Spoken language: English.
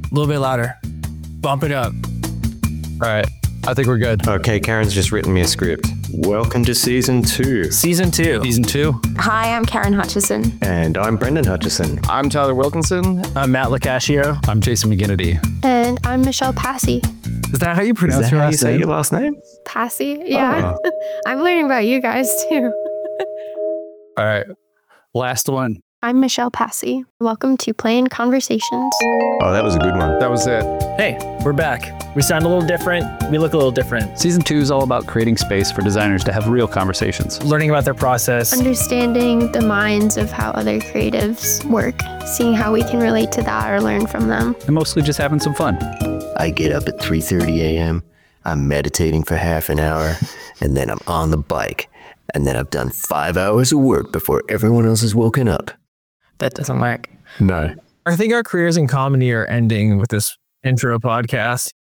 A little bit louder. Bump it up. All right. I think we're good. Okay, Karen's just written me a script. Welcome to season 2. Season 2. Season 2. Hi, I'm Karen Hutchison. And I'm Brendan Hutchison. I'm Tyler Wilkinson. I'm Matt Lacascio. I'm Jason McGinnity. And I'm Michelle Passy. Is that how you pronounce Is that your how you last say name? your last name? Passy? Yeah. I'm learning about you guys too. All right. Last one. I'm Michelle Passy. Welcome to Plain Conversations. Oh, that was a good one. That was it. Hey, we're back. We sound a little different. We look a little different. Season 2 is all about creating space for designers to have real conversations. Learning about their process. Understanding the minds of how other creatives work, seeing how we can relate to that or learn from them. And mostly just having some fun. I get up at 3:30 a.m., I'm meditating for half an hour, and then I'm on the bike. And then I've done 5 hours of work before everyone else has woken up. That doesn't work. No. I think our careers in comedy are ending with this intro podcast.